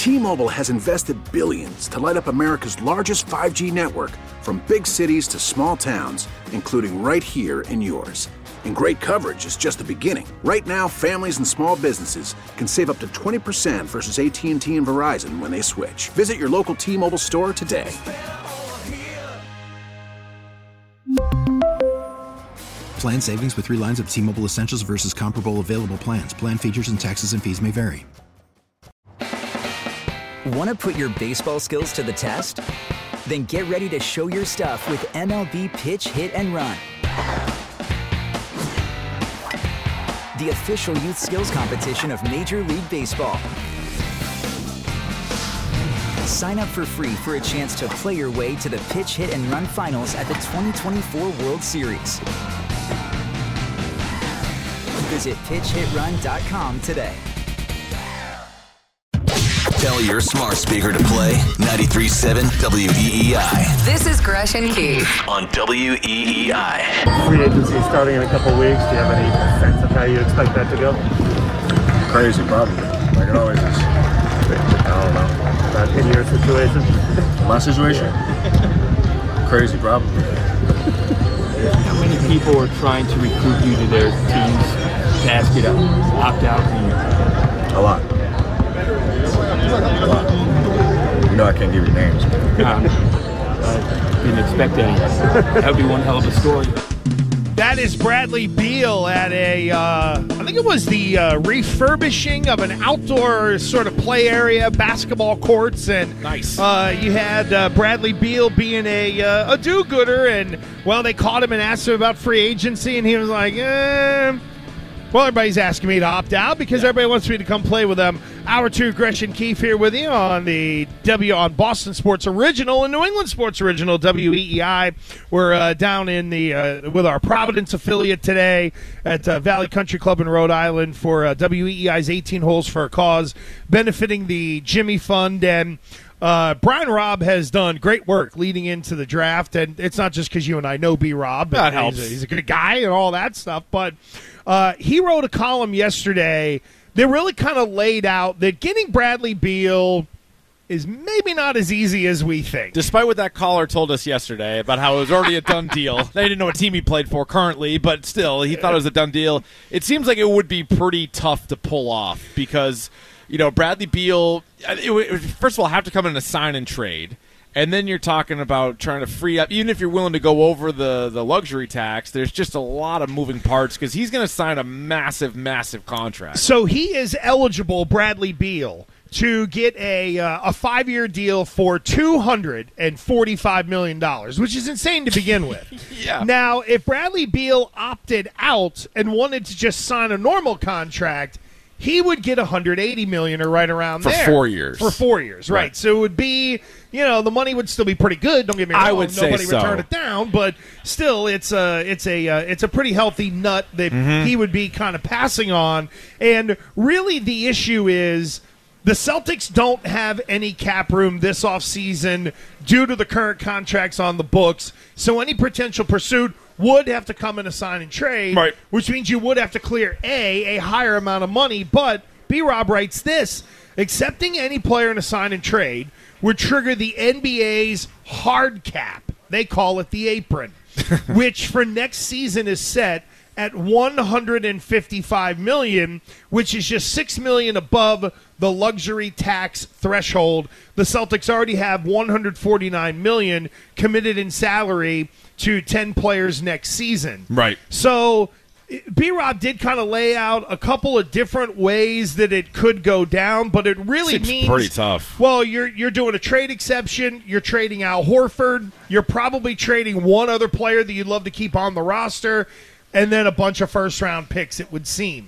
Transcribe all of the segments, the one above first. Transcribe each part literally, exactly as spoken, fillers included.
T-Mobile has invested billions to light up America's largest five G network, from big cities to small towns, including right here in yours. And great coverage is just the beginning. Right now, families and small businesses can save up to twenty percent versus A T and T and Verizon when they switch. Visit your local T-Mobile store today. Plan savings with three lines of T-Mobile Essentials versus comparable available plans. Plan features and taxes and fees may vary. Want to put your baseball skills to the test? Then get ready to show your stuff with M L B Pitch, Hit, and Run. The official youth skills competition of Major League Baseball. Sign up for free for a chance to play your way to the Pitch, Hit, and Run finals at the twenty twenty-four World Series. Visit pitch hit run dot com today. Tell your smart speaker to play ninety-three point seven W E E I. This is Gresh and Keith on W E E I. Free agency starting in a couple weeks. Do you have any sense of how you expect that to go? Crazy, probably. Like it always is. I don't know. Not in your situation? My situation? Crazy, probably. How many people are trying to recruit you to their teams to ask you to opt out? A lot. A lot. You know I can't give you names. Um, I didn't expect any. That would be one hell of a story. That is Bradley Beal at a, uh, I think it was the uh, refurbishing of an outdoor sort of play area, basketball courts, and nice. Uh, you had uh, Bradley Beal being a uh, a do-gooder, and well, they caught him and asked him about free agency, and he was like, eh. Well, everybody's asking me to opt out because yeah. everybody wants me to come play with them. Hour two, Gresh and Keith here with you on the W on Boston Sports Original and New England Sports Original, W E E I. We're uh, down in the uh, with our Providence affiliate today at uh, Valley Country Club in Rhode Island for uh, W E E I's eighteen Holes for a Cause, benefiting the Jimmy Fund. And uh, Brian Robb has done great work leading into the draft, and it's not just because you and I know B. Robb. That helps. He's a, he's a good guy and all that stuff, but uh, he wrote a column yesterday that really kind of laid out that getting Bradley Beal is maybe not as easy as we think. Despite what that caller told us yesterday about how it was already a done deal. They didn't know what team he played for currently, but still, he thought it was a done deal. It seems like it would be pretty tough to pull off because, you know, Bradley Beal, it would, first of all, have to come in a sign and trade. And then you're talking about trying to free up, even if you're willing to go over the, the luxury tax, there's just a lot of moving parts because he's going to sign a massive, massive contract. So he is eligible, Bradley Beal, to get a uh, a five-year deal for two hundred forty-five million dollars, which is insane to begin with. Yeah. Now, if Bradley Beal opted out and wanted to just sign a normal contract, he would get one hundred eighty million dollars or right around for there. For four years. For four years, right. right. So it would be, you know, the money would still be pretty good. Don't get me wrong. I would say Nobody so. would turn it down, but still, it's a, it's a, uh, it's a pretty healthy nut that mm-hmm. he would be kind of passing on. And really the issue is the Celtics don't have any cap room this offseason due to the current contracts on the books. So any potential pursuit would have to come in a sign and trade, right. which means you would have to clear, A, a higher amount of money. But B-Rob writes this: accepting any player in a sign and trade would trigger the N B A's hard cap. They call it the apron, which for next season is set at one hundred fifty-five million dollars, which is just six million dollars above the luxury tax threshold. The Celtics already have one hundred forty-nine million dollars committed in salary to ten players next season. Right. So B-Rob did kind of lay out a couple of different ways that it could go down, but it really Seems means pretty tough. Well, you're you're doing a trade exception. You're trading Al Horford. You're probably trading one other player that you'd love to keep on the roster, and then a bunch of first-round picks, it would seem.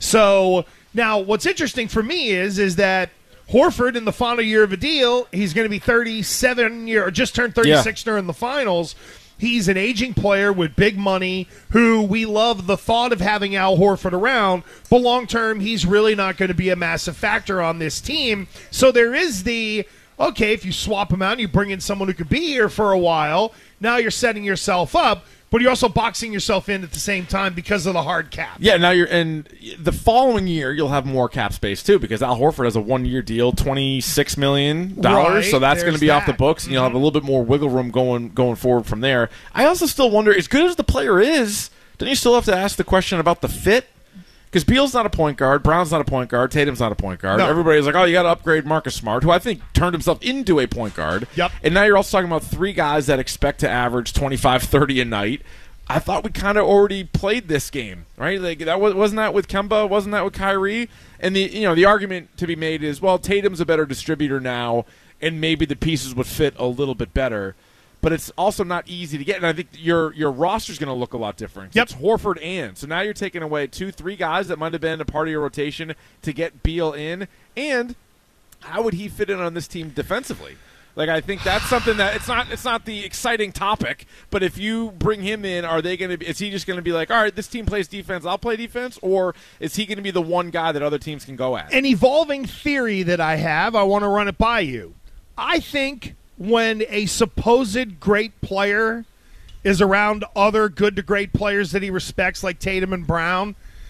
So now what's interesting for me is is that Horford, in the final year of a deal, he's going to be thirty-seven year, or just turned thirty-six yeah. during the finals. He's an aging player with big money who we love the thought of having Al Horford around, but long-term, he's really not going to be a massive factor on this team. So there is the, okay, if you swap him out and you bring in someone who could be here for a while, now you're setting yourself up. But you're also boxing yourself in at the same time because of the hard cap. Yeah, now you're and the following year you'll have more cap space too because Al Horford has a one-year deal, twenty-six million dollars, right, so that's going to be that. off the books, and mm-hmm. you'll have a little bit more wiggle room going going forward from there. I also still wonder, as good as the player is, don't you still have to ask the question about the fit? Because Beal's not a point guard, Brown's not a point guard, Tatum's not a point guard. No. Everybody's like, oh, you got to upgrade Marcus Smart, who I think turned himself into a point guard. Yep. And now you're also talking about three guys that expect to average twenty-five, thirty a night. I thought we kind of already played this game, right? Like that was, wasn't that with Kemba, wasn't that with Kyrie? And the you know the argument to be made is, well, Tatum's a better distributor now, and maybe the pieces would fit a little bit better. But it's also not easy to get, and I think your your roster's going to look a lot different. Yep. It's Horford and so now you're taking away two, three guys that might have been a part of your rotation to get Beal in, and how would he fit in on this team defensively? Like I think that's something that it's not it's not the exciting topic, but if you bring him in, are they going to be? Is he just going to be like, all right, this team plays defense, I'll play defense, or is he going to be the one guy that other teams can go at? An evolving theory that I have, I want to run it by you. I think when a supposed great player is around other good to great players that he respects, like Tatum and Brown,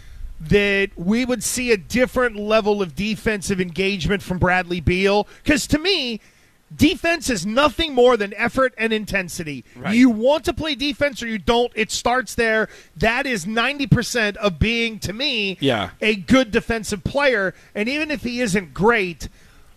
that we would see a different level of defensive engagement from Bradley Beal. Because to me, defense is nothing more than effort and intensity. Right. You want to play defense or you don't. It starts there. That is ninety percent of being, to me, yeah. a good defensive player. And even if he isn't great,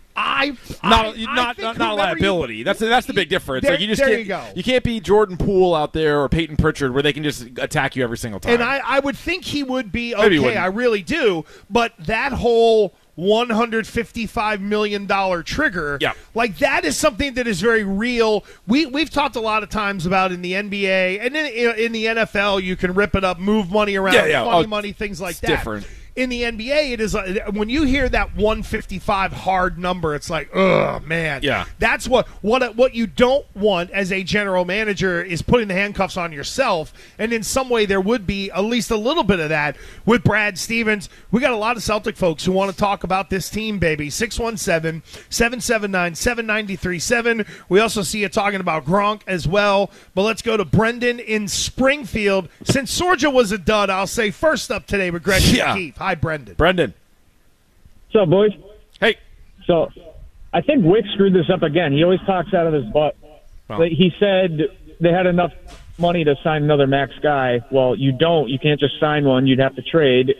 I not I, not I not, not a liability. You, that's that's the big difference. There, like you just there can't, you go. You can't be Jordan Poole out there or Peyton Pritchard where they can just attack you every single time. And I, I would think he would be okay. I really do. But that whole one hundred fifty-five million dollars trigger, yeah. like that is something that is very real. We, we've talked a lot of times about in the N B A and in, in the N F L, you can rip it up, move money around, yeah, yeah. funny oh, money, things like it's that. Different. In the N B A, it is uh, when you hear that one fifty-five hard number, it's like, ugh, man. Yeah. That's what what what you don't want as a general manager is putting the handcuffs on yourself. And in some way, there would be at least a little bit of that with Brad Stevens. We got a lot of Celtic folks who want to talk about this team, baby. six one seven, seven seven nine, seven nine three seven. We also see you talking about Gronk as well. But let's go to Brendan in Springfield. Since Sorja was a dud, I'll say first up today with Greg yeah. Keefe. Hi, Brendan. Brendan. What's up, boys? Hey. So, I think Wick screwed this up again. He always talks out of his butt. Well. He said they had enough money to sign another max guy. Well, you don't. You can't just sign one. You'd have to trade.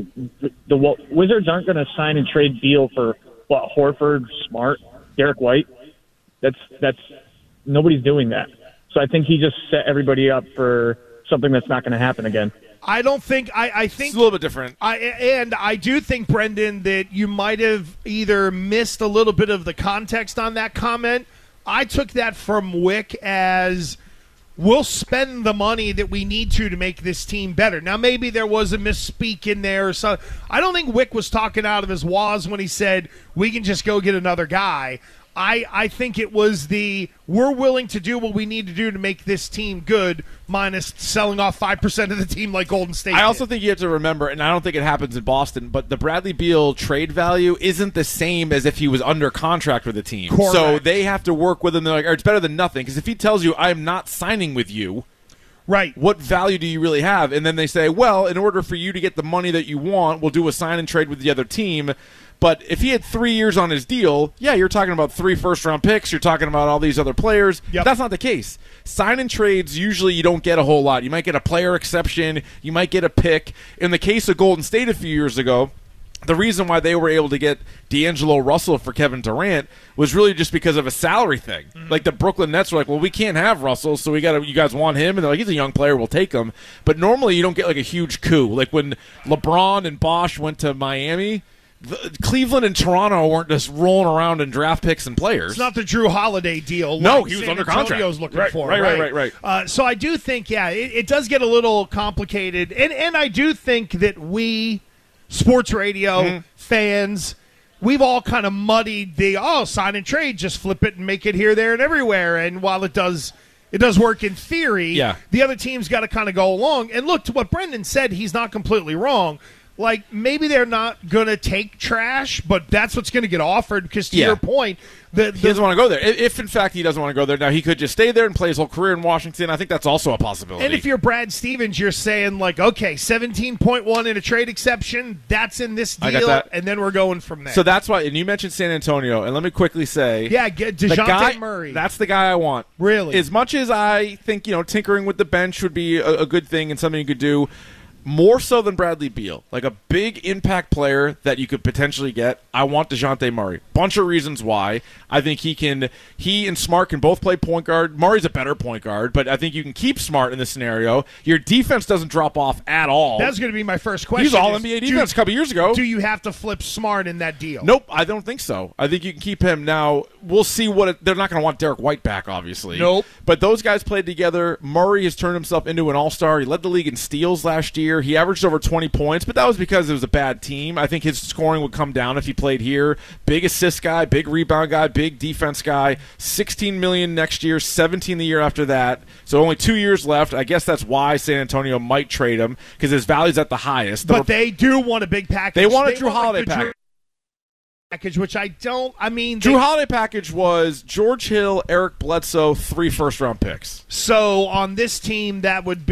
The Wizards aren't going to sign and trade Beal for, what, Horford, Smart, Derek White? That's that's nobody's doing that. So I think he just set everybody up for something that's not going to happen again. I don't think I, I think it's a little bit different. I and I do think, Brendan, that you might have either missed a little bit of the context on that comment. I took that from Wick as we'll spend the money that we need to to make this team better. Now, maybe there was a misspeak in there or something. I don't think Wick was talking out of his waz when he said we can just go get another guy. I, I think it was the we're willing to do what we need to do to make this team good minus selling off five percent of the team like Golden State I also did. think you have to remember, and I don't think it happens in Boston, but the Bradley Beal trade value isn't the same as if he was under contract with the team. Correct. So they have to work with him. They're like, or it's better than nothing, because if he tells you, I'm not signing with you, right? What value do you really have? And then they say, well, in order for you to get the money that you want, we'll do a sign and trade with the other team. But if he had three years on his deal, yeah, you're talking about three first-round picks. You're talking about all these other players. Yep. That's not the case. Sign and trades, usually you don't get a whole lot. You might get a player exception. You might get a pick. In the case of Golden State a few years ago, the reason why they were able to get D'Angelo Russell for Kevin Durant was really just because of a salary thing. Mm-hmm. Like the Brooklyn Nets were like, well, we can't have Russell, so we got to. You guys want him? And they're like, he's a young player, we'll take him. But normally you don't get like a huge coup. Like when LeBron and Bosh went to Miami, the, Cleveland and Toronto weren't just rolling around in draft picks and players. It's not the Drew Holiday deal. No, like he was San under Antonio's contract. looking right, for. Right, right, right, right, right. Uh, so I do think, yeah, it, it does get a little complicated. And, and I do think that we, sports radio, mm-hmm. fans, we've all kind of muddied the, oh, sign and trade, just flip it and make it here, there, and everywhere. And while it does it does work in theory, yeah. the other team's got to kind of go along. And look, to what Brendan said, he's not completely wrong. like maybe they're not going to take trash, but that's what's going to get offered because to Yeah. your point, the, the He doesn't want to go there. If, if, in fact, he doesn't want to go there, now he could just stay there and play his whole career in Washington. I think that's also a possibility. and if you're Brad Stevens, you're saying like, okay, seventeen point one in a trade exception, that's in this I got deal, that. and then we're going from there. So that's why, and you mentioned San Antonio, and let me quickly say, yeah, get the DeJounte guy, Murray. That's the guy I want. Really? As much as I think, you know, tinkering with the bench would be a, a good thing and something you could do, more so than Bradley Beal, like a big impact player that you could potentially get, I want DeJounte Murray. Bunch of reasons why. I think he can, he and Smart can both play point guard. Murray's a better point guard, but I think you can keep Smart in this scenario. Your defense doesn't drop off at all. That's going to be my first question. He's all is, N B A do- defense a couple years ago. Do you have to flip Smart in that deal? Nope, I don't think so. I think you can keep him. Now, we'll see what it, they're not going to want Derek White back, obviously. Nope. But those guys played together. Murray has turned himself into an all-star. He led the league in steals last year. He averaged over twenty points, but that was because it was a bad team. I think his scoring would come down if he played here. Big assist guy, big rebound guy, big defense guy. sixteen million dollars next year, seventeen the year after that. So only two years left. I guess that's why San Antonio might trade him, because his value's at the highest. But they do want a big package. They want a Drew Holiday like the package. Drew package, which I don't. I mean, Drew they- Holiday package was George Hill, Eric Bledsoe, three first-round picks. So on this team, that would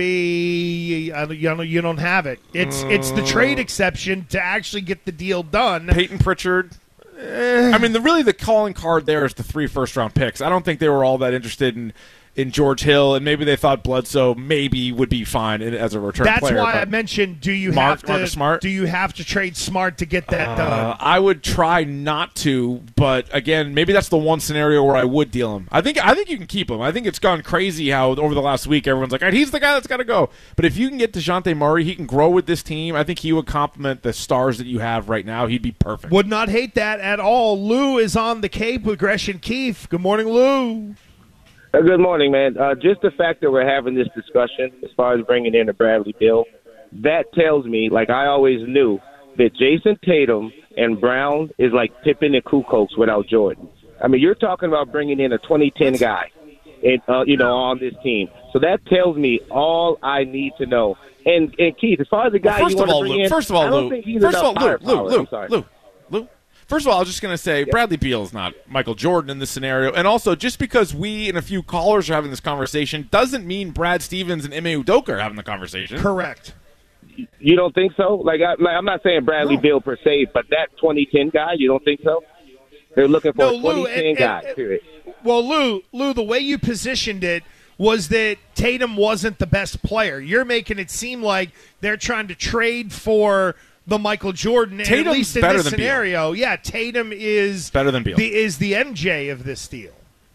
be uh, you know you don't have it. It's it's the trade exception to actually get the deal done. Peyton Pritchard. I mean, the really the calling card there is the three first-round picks. I don't think they were all that interested in in George Hill, and maybe they thought Bledsoe maybe would be fine in, as a return That's player. why but I mentioned: do you Mark- have to Marcus Smart? do you have to trade Smart to get that Uh, done? I would try not to, but again, maybe that's the one scenario where I would deal him. I think I think you can keep him. I think it's gone crazy how over the last week everyone's like, all right, he's the guy that's got to go. But if you can get DeJounte Murray, he can grow with this team. I think he would complement the stars that you have right now. He'd be perfect. Would not hate that at all. Lou is on the Cape with Gresham Keefe. Good morning, Lou. Uh, good morning, man. Uh, just the fact that we're having this discussion as far as bringing in a Bradley Beal, that tells me, like I always knew, that Jason Tatum and Brown is like Pippen and Kukoc without Jordan. I mean, you're talking about bringing in a twenty ten guy, and, uh, you know, on this team. So that tells me all I need to know. And, and Keith, as far as the guy Well, first you of want all, to bring Lou, in, first of all, I don't Lou, think he's first of all, enough Lou, firepower. Lou, Lou, I'm sorry. Lou, Lou. First of all, I was just going to say Bradley Beal is not Michael Jordan in this scenario, and also just because we and a few callers are having this conversation doesn't mean Brad Stevens and Ime Udoka are having the conversation. Correct. You don't think so? Like, I, like I'm not saying Bradley No. Beal per se, but that twenty ten guy, you don't think so? They're looking for No, a Lou, twenty ten and- guy, and- period. Well, Lou, Lou, the way you positioned it was that Tatum wasn't the best player. You're making it seem like they're trying to trade for the Michael Jordan. And Tatum's at least in better this than Beal. scenario, yeah, Tatum is Better than Beal. The, is the M J of this deal.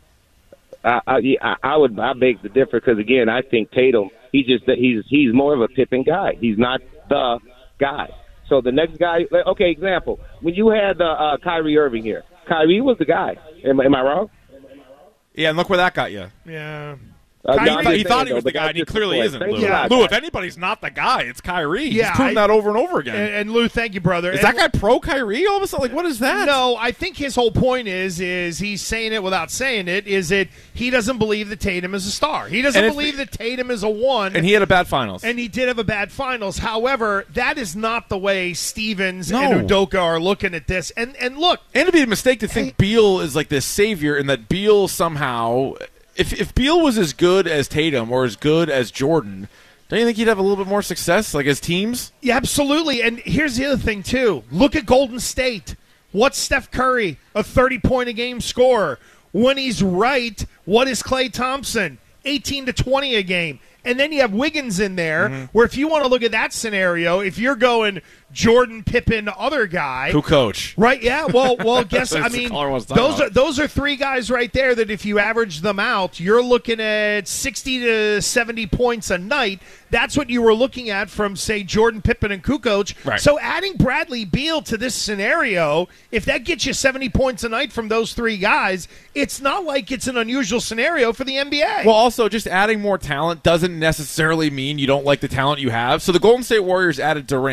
I, I, yeah, I would I beg the differ because again, I think Tatum he just he's he's more of a Pippen guy. He's not the guy. So the next guy, okay, example when you had uh, uh, Kyrie Irving here, Kyrie was the guy. Am, am I wrong? Yeah, and look where that got you. Yeah. Uh, He, no, I'm thought- he just thought saying, he was though, the guy, and he that's just clearly the isn't, point. Lou. Thank you a lot, Lou, guys. if anybody's not the guy, it's Kyrie. Yeah, He's proven I- that over and over again. And, and Lou, thank you, brother. Is And that guy pro Kyrie all of a sudden? Like, what is that? No, I think his whole point is is he's saying it without saying it. Is that he doesn't believe that Tatum is a star. He doesn't And if- believe that Tatum is a one. And he had a bad finals. And he did have a bad finals. However, that is not the way Stevens No. and Udoka are looking at this. And and look, And it'd be a mistake to think Beal is like this savior and that Beal somehow, if if Beal was as good as Tatum or as good as Jordan, don't you think he'd have a little bit more success, like as teams? yeah, absolutely. And here's the other thing too. Look at Golden State. What's Steph Curry, a thirty point a game scorer? When he's right, what is Klay Thompson? eighteen to twenty a game. And then you have Wiggins in there, Mm-hmm. where if you want to look at that scenario, if you're going Jordan, Pippen, other guy, Who coach? right? Yeah. Well, well, guess I That's the mean caller wants to talk those about. are those are three guys right there that if you average them out, you're looking at sixty to seventy points a night. That's what you were looking at from say Jordan, Pippen, and Kukoc. Right. So adding Bradley Beal to this scenario, if that gets you seventy points a night from those three guys, it's not like it's an unusual scenario for the N B A. Well, also, just adding more talent doesn't necessarily mean you don't like the talent you have. So the Golden State Warriors added Durant.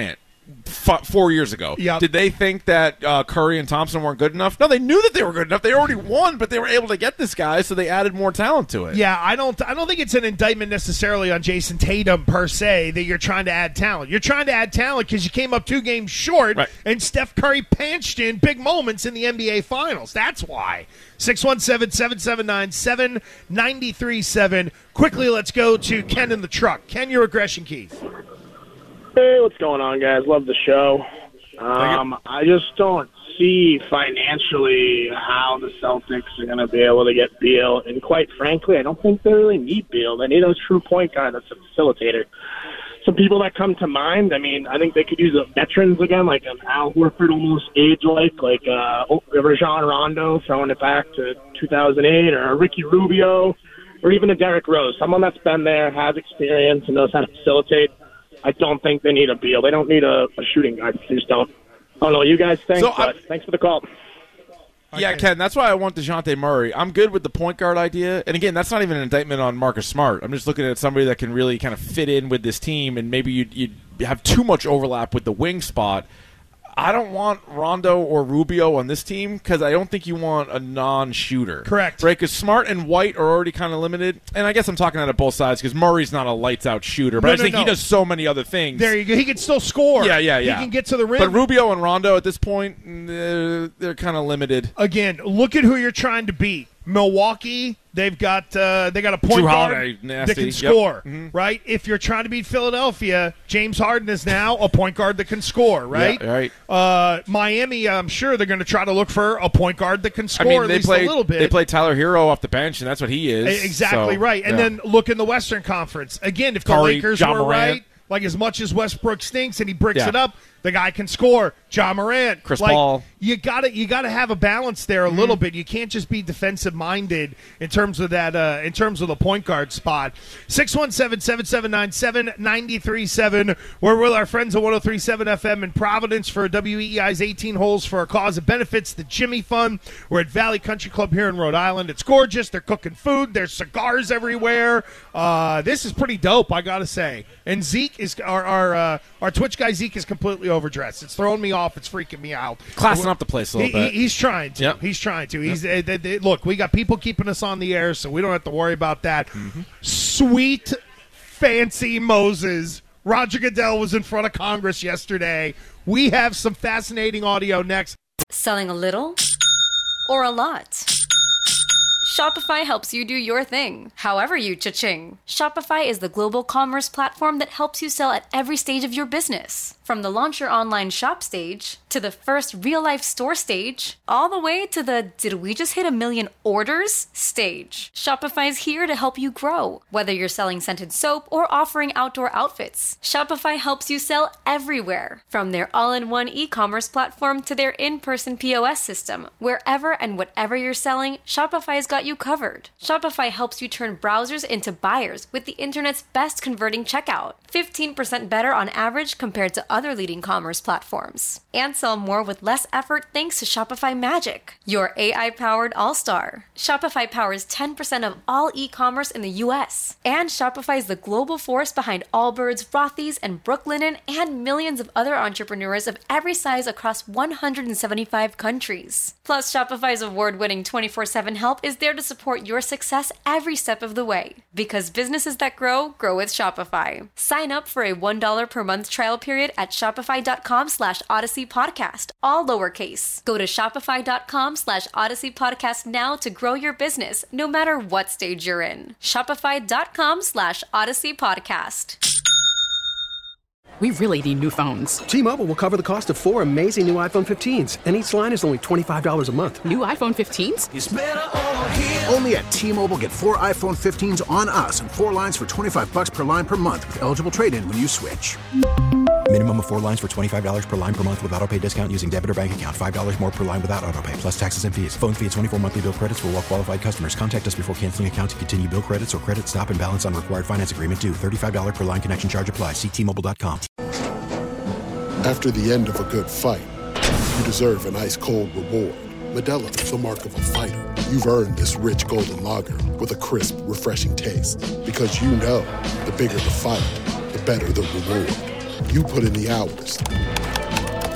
f- four years ago. Yep. Did they think that uh, Curry and Thompson weren't good enough? No, they knew that they were good enough. They already won, but they were able to get this guy, so they added more talent to it. Yeah, I don't I don't think it's an indictment necessarily on Jason Tatum per se that you're trying to add talent. You're trying to add talent because you came up two games short, right. and Steph Curry pinched in big moments in the N B A Finals. That's why. six one seven, seven seven nine, seven nine three seven. Quickly, let's go to Ken in the truck. Ken, your aggression keys. Hey, what's going on, guys? Love the show. Um, I just don't see financially how the Celtics are going to be able to get Beal. And quite frankly, I don't think they really need Beal. They need a true point guard that's a facilitator. Some people that come to mind, I mean, I think they could use a veterans again, like an Al Horford almost age-like, like uh, Rajon Rondo throwing it back to two thousand eight, or a Ricky Rubio, or even a Derrick Rose, someone that's been there, has experience, and knows how to facilitate. I don't think they need a Beal. They don't need a, a shooting guard. They just don't. I don't know what you guys think, So, but I- thanks for the call. Yeah, Ken, that's why I want DeJounte Murray. I'm good with the point guard idea. And again, that's not even an indictment on Marcus Smart. I'm just looking at somebody that can really kind of fit in with this team, and maybe you'd, you'd have too much overlap with the wing spot. I don't want Rondo or Rubio on this team because I don't think you want a non-shooter. Correct. Right, because Smart and White are already kind of limited. And I guess I'm talking out of both sides because Murray's not a lights-out shooter. But No, I just no, think no. he does so many other things. There you go. He can still score. Yeah, yeah, yeah. He can get to the rim. But Rubio and Rondo at this point, they're, they're kind of limited. Again, look at who you're trying to beat. Milwaukee, they've got uh, they got a point Drew guard Holiday, that nasty. can Yep. score, Mhm. right? If you're trying to beat Philadelphia, James Harden is now a point guard that can score, right? Yeah, right. Uh, Miami, I'm sure they're going to try to look for a point guard that can I score mean, at they least play a little bit. They play Tyler Hero off the bench, and that's what he is. E- Exactly So, right. And yeah. then look in the Western Conference. Again, if the Curry, Lakers Ja were Morant. right, like as much as Westbrook stinks and he bricks Yeah. it up, the guy can score. Ja Morant, Chris like, Paul. You gotta you gotta have a balance there a Mm-hmm. little bit. You can't just be defensive minded in terms of that uh, in terms of the point guard spot. six one seven, seven seven nine, seven nine three seven. We're with our friends at one oh three point seven F M in Providence for W E E I's eighteen holes for a cause that benefits the Jimmy Fund. We're at Valley Country Club here in Rhode Island. It's gorgeous. They're cooking food. There's cigars everywhere. Uh, this is pretty dope, I gotta say. And Zeke is our our uh, our Twitch guy. Zeke is completely overdressed. It's throwing me off. It's freaking me out. Classing up the place a little He- bit. he- he's trying to. Yep. He's trying to. He's uh, they, they- look. We got people keeping us on the air, so we don't have to worry about that. Mm-hmm. Sweet, fancy Moses. Roger Goodell was in front of Congress yesterday. We have some fascinating audio next. Selling a little or a lot? Shopify helps you do your thing, however you cha-ching. Shopify is the global commerce platform that helps you sell at every stage of your business. From the launch your online shop stage, to the first real-life store stage, all the way to the did we just hit a million orders stage. Shopify's here to help you grow. Whether you're selling scented soap or offering outdoor outfits, Shopify helps you sell everywhere. From their all-in-one e-commerce platform to their in-person P O S system, wherever and whatever you're selling, Shopify's got you covered. Shopify helps you turn browsers into buyers with the internet's best converting checkout. fifteen percent better on average compared to other leading commerce platforms. And sell more with less effort thanks to Shopify Magic, your A I-powered all-star. Shopify powers ten percent of all e-commerce in the U S. And Shopify is the global force behind Allbirds, Rothy's, and Brooklinen, and millions of other entrepreneurs of every size across one hundred seventy-five countries. Plus, Shopify's award-winning twenty-four seven help is there to support your success every step of the way. Because businesses that grow, grow with Shopify. Sign up for a one dollar per month trial period at shopify.com slash Odyssey Podcast, all lowercase. Go to shopify.com slash Odyssey Podcast now to grow your business, no matter what stage you're in. Shopify.com slash Odyssey Podcast. We really need new phones. T-Mobile will cover the cost of four amazing new iPhone fifteens, and each line is only twenty-five dollars a month. New iPhone fifteens? It's better over here. Only at T-Mobile, get four iPhone fifteens on us and four lines for twenty-five bucks per line per month with eligible trade-in when you switch. Minimum of four lines for twenty-five dollars per line per month with autopay discount using debit or bank account. five dollars more per line without autopay, plus taxes and fees. Phone fee at twenty-four monthly bill credits for well-qualified customers. Contact us before canceling account to continue bill credits or credit stop and balance on required finance agreement due. thirty-five dollars per line connection charge applies. See T Mobile dot com. After the end of a good fight, you deserve an ice-cold reward. Modelo is the mark of a fighter. You've earned this rich golden lager with a crisp, refreshing taste. Because you know, the bigger the fight, the better the reward. You put in the hours,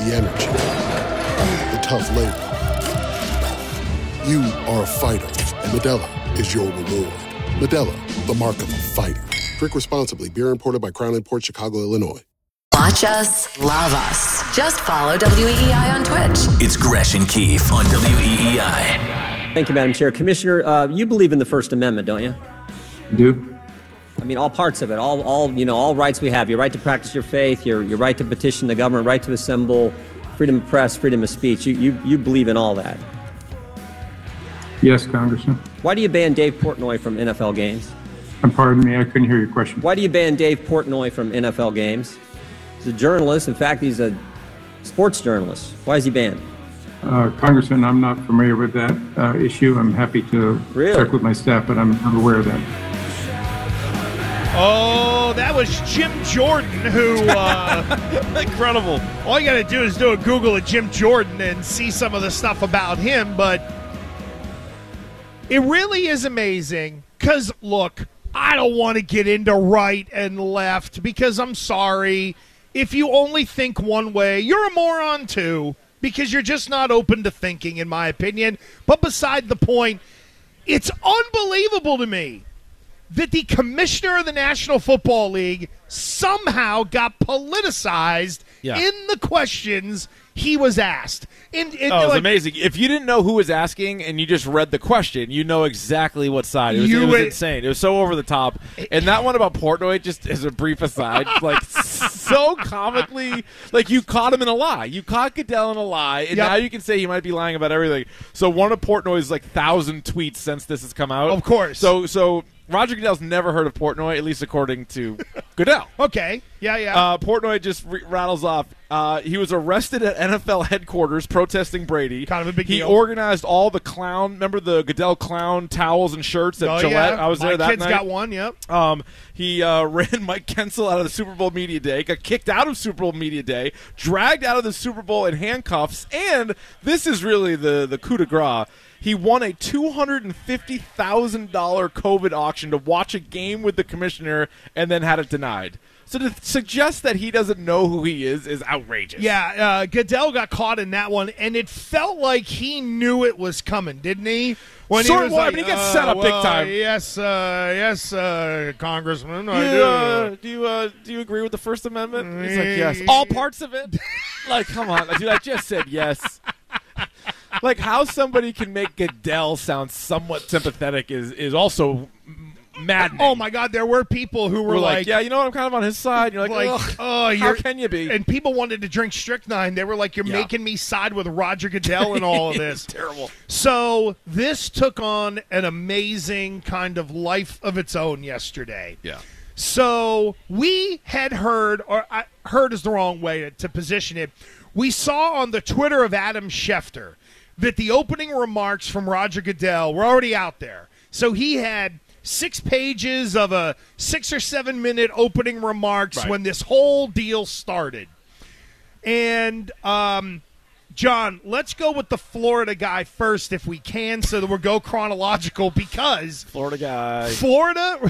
the energy, the tough labor. You are a fighter, and Modelo is your reward. Modelo, the mark of a fighter. Drink responsibly. Beer imported by Crown Imports, Chicago, Illinois. Watch us, love us. Just follow W E E I on Twitch. It's Gresh and Keefe on W E E I. Thank you, Madam Chair. Commissioner, uh, you believe in the First Amendment, don't you? I do. I mean, all parts of it, all, all, you know, all rights we have. Your right to practice your faith, your, your right to petition the government, right to assemble, freedom of press, freedom of speech. You, you, you believe in all that. Yes, Congressman. Why do you ban Dave Portnoy from N F L games? Um, pardon me, I couldn't hear your question. Why do you ban Dave Portnoy from N F L games? He's a journalist. In fact, he's a sports journalist. Why is he banned? Uh, Congressman, I'm not familiar with that uh, issue. I'm happy to really? check with my staff, but I'm not aware of that. Oh, that was Jim Jordan, who, uh, incredible. All you got to do is do a Google of Jim Jordan and see some of the stuff about him, but it really is amazing because, look, I don't want to get into right and left because I'm sorry. If you only think one way, you're a moron too because you're just not open to thinking, in my opinion. But beside the point, it's unbelievable to me that the commissioner of the National Football League somehow got politicized yeah. in the questions he was asked. And, and oh, it was like, amazing. If you didn't know who was asking and you just read the question, you know exactly what side. It was, You it was would- insane. It was so over the top. And that one about Portnoy, just as a brief aside, like so comically, like you caught him in a lie. You caught Goodell in a lie, and Yep. now you can say he might be lying about everything. So one of Portnoy's like thousand tweets since this has come out. Of course. So so Roger Goodell's never heard of Portnoy, at least according to Goodell. Okay. Yeah, yeah. Uh, Portnoy just re- rattles off. Uh, he was arrested at N F L headquarters protesting Brady. Kind of a big he deal. organized all the clown. Remember the Goodell clown towels and shirts at Oh, Gillette? yeah. I was My there that kids night. got one, yep. Um, he uh, ran Mike Kensel out of the Super Bowl media day. Got kicked out of Super Bowl media day. Dragged out of the Super Bowl in handcuffs. And this is really the the coup de grace. He won a two hundred fifty thousand dollars COVID auction to watch a game with the commissioner and then had it denied. So to suggest that he doesn't know who he is is outrageous. Yeah, uh, Goodell got caught in that one, and it felt like he knew it was coming, didn't he? When Sort he of, was well, I like, mean, he gets uh, set up big well, time. Yes, uh, yes, uh, Congressman, I You, do. uh, do you uh, do you agree with the First Amendment? He's like, yes, all parts of it. Like, come on, dude, I just said yes. Like, how somebody can make Goodell sound somewhat sympathetic is is also maddening. Oh my God, there were people who were We're like, like, yeah, you know what? I'm kind of on his side. You're like, like, ugh, oh, how you're, can you be? And people wanted to drink strychnine. They were like, you're Yeah. making me side with Roger Goodell and all of this. It's terrible. So this took on an amazing kind of life of its own yesterday. Yeah. So we had heard, or I, heard is the wrong way to, to position it. We saw on the Twitter of Adam Schefter that the opening remarks from Roger Goodell were already out there. So he had six pages of a six or seven minute opening remarks Right. when this whole deal started. And, um, John, let's go with the Florida guy first if we can so that we'll go chronological because Florida guy. Florida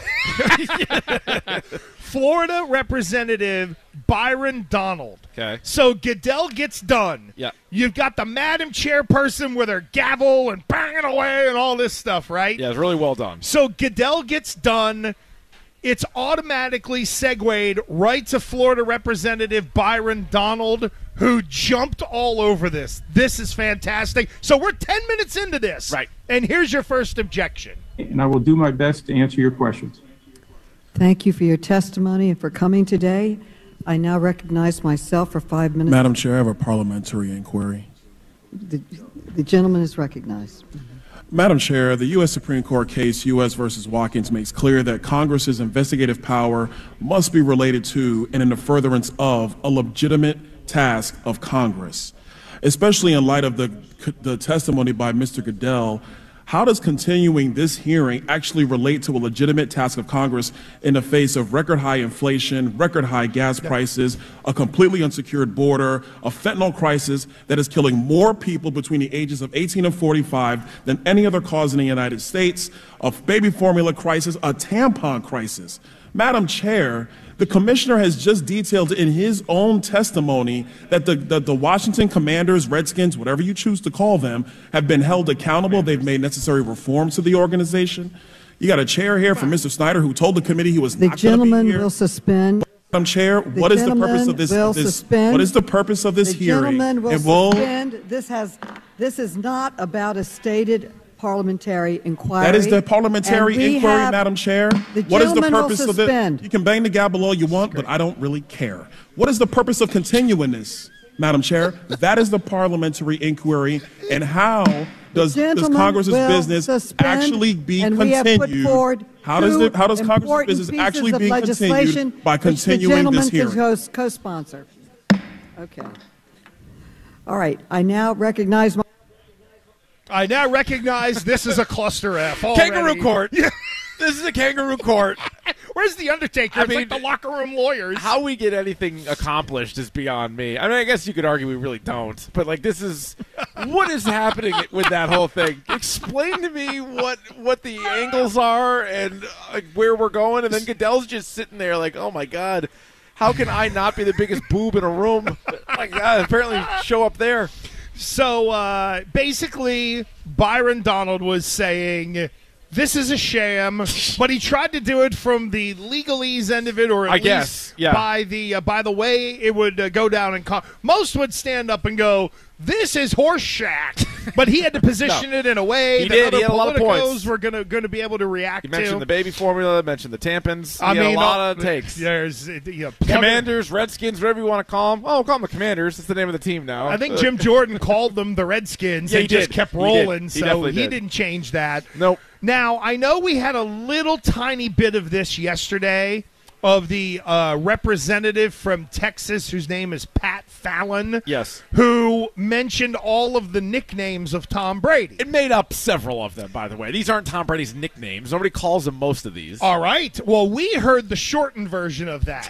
Florida Representative Byron Donald. Okay. So Goodell gets done. Yeah. You've got the Madam Chairperson with her gavel and banging away and all this stuff, right? Yeah, it's really well done. So Goodell gets done. It's automatically segued right to Florida Representative Byron Donald, who jumped all over this. This is fantastic. So we're ten minutes into this. Right. And here's your first objection. And I will do my best to answer your questions. Thank you for your testimony and for coming today. I now recognize myself for five minutes. Madam Chair, I have a parliamentary inquiry. The, the gentleman is recognized. Madam Chair, the U S Supreme Court case U S versus Watkins makes clear that Congress's investigative power must be related to and in the furtherance of a legitimate task of Congress. Especially in light of the, the testimony by Mister Goodell, how does continuing this hearing actually relate to a legitimate task of Congress in the face of record high inflation, record high gas prices, a completely unsecured border, a fentanyl crisis that is killing more people between the ages of eighteen and forty-five than any other cause in the United States, a baby formula crisis, a tampon crisis? Madam Chair, the commissioner has just detailed in his own testimony that the, the, the Washington Commanders, Redskins, whatever you choose to call them, have been held accountable. They've made necessary reforms to the organization. You got a chair here from Mister Snyder who told the committee he was The not going to be gentleman here. will suspend. Madam Chair, The what is the purpose gentleman of this? will this suspend. what is the purpose of this The hearing? gentleman will It will- suspend. This has. This is not about a stated parliamentary inquiry. That is the parliamentary And we inquiry, have- Madam Chair. The What is the gentleman will purpose of suspend. it? You can bang the gavel all you want, but I don't really care. What is the purpose of continuing this, Madam Chair? That is the parliamentary inquiry, and how does, does Gentleman Congress's will business suspend, actually be and we have continued? put forward How does two the, how does Congress's important business pieces actually of be legislation continued by which the continuing gentleman this hearing? co- co-sponsor. Okay. All right. I now recognize my. I now recognize this is a cluster F. Already. Kangaroo court. This is a kangaroo court. Where's the Undertaker? I It's mean, like the locker room lawyers. How we get anything accomplished is beyond me. I mean, I guess you could argue we really don't, but like, this is what is happening with that whole thing. Explain to me what what the angles are and uh, where we're going, and then Goodell's just sitting there like, oh my god, how can I not be the biggest boob in a room? Like, God, apparently show up there. So uh, basically, Byron Donald was saying this is a sham, but he tried to do it from the legalese end of it, or at I least guess, yeah. by the uh, by the way it would uh, go down. And con- most would stand up and go, "This is horse shack," but he had to position No. it in a way He that did. other He had a lot of politicos points. were going to going to be able to react You mentioned to. the baby formula, mentioned the tampons. I He had mean, a lot uh, of takes. There's uh, you know, Commanders, Redskins, whatever you want to call them. Oh, we'll call them the Commanders. It's the name of the team now. I think Jim Jordan called them the Redskins Yeah, and he just did. kept He did. rolling, He so definitely he did. didn't change that. Nope. Now, I know we had a little tiny bit of this yesterday of the uh, representative from Texas whose name is Pat Fallon. Yes. Who mentioned all of the nicknames of Tom Brady. It made up several of them, by the way. These aren't Tom Brady's nicknames. Nobody calls him most of these. All right. Well, we heard the shortened version of that.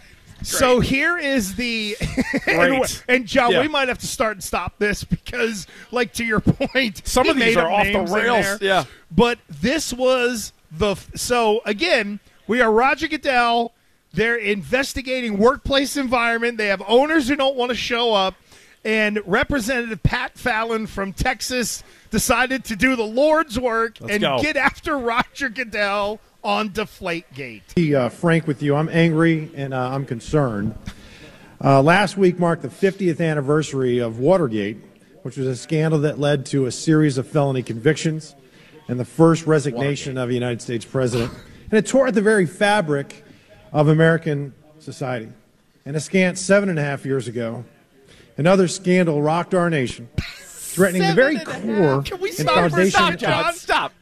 So here is the and, Great. and John, Yeah. we might have to start and stop this because, like to your point, Some he of these made are up off the names in rails. there. Yeah. But this was the so again, we are Roger Goodell. They're investigating workplace environment. They have owners who don't want to show up, and Representative Pat Fallon from Texas decided to do the Lord's work Let's and go. get after Roger Goodell on Deflategate. be uh, frank with you. I'm angry and uh, I'm concerned. Uh, last week marked the fiftieth anniversary of Watergate, which was a scandal that led to a series of felony convictions and the first resignation of a United States president. And it tore at the very fabric of American society. And a scant seven and a half years ago, another scandal rocked our nation, threatening the very core Can we and stop for foundation stop, of John? Stop.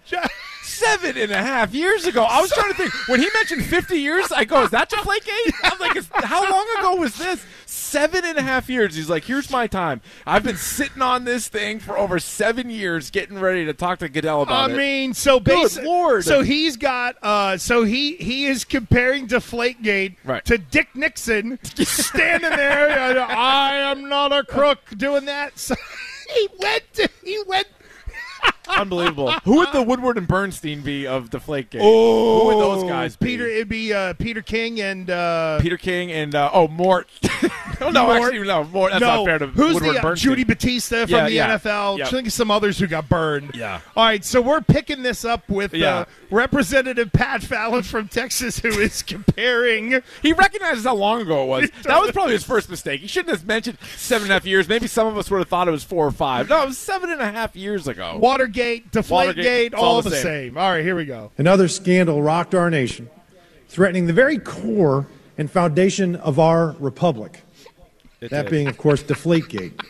Seven and a half years ago. I was trying to think. When he mentioned fifty years, I go, is that Deflategate? I'm like, is, how long ago was this? Seven and a half years. He's like, here's my time. I've been sitting on this thing for over seven years getting ready to talk to Goodell about I it. mean, so Good basically, Lord. so he's got, uh, so he he is comparing Deflategate Right. to Dick Nixon standing there. uh, I am not a crook, doing that. So he went, to, he went. Unbelievable. Who would the Woodward and Bernstein be of Deflategate? Oh, Who would those guys be? Peter, it'd be uh, Peter King and uh, Peter King and, uh, oh, Mort. oh, no, Mort. actually, no. Mort, that's no, not fair to who's Woodward the and uh, Bernstein. Judy Batista from Yeah, the yeah. N F L? Yeah. I think some others who got burned. Yeah. All right, so we're picking this up with Yeah. uh, Representative Pat Fallon from Texas, who is comparing. He recognizes how long ago it was. That was probably his first mistake. He shouldn't have mentioned seven and a half years. Maybe some of us would have thought it was four or five. No, it was seven and a half years ago. Watergate, Deflategate, Watergate, all, all the the same. same. All right, here we go. Another scandal rocked our nation, threatening the very core and foundation of our republic. It that did. being, of course, Deflategate,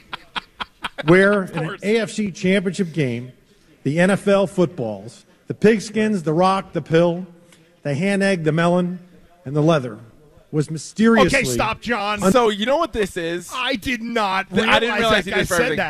where in an A F C championship game, the N F L footballs, the pigskins, the rock, the pill, the hand egg, the melon, and the leather was mysteriously. Okay, stop, John. So you know what this is? I did not Th- realize, I didn't realize that he guy did for said everything. that.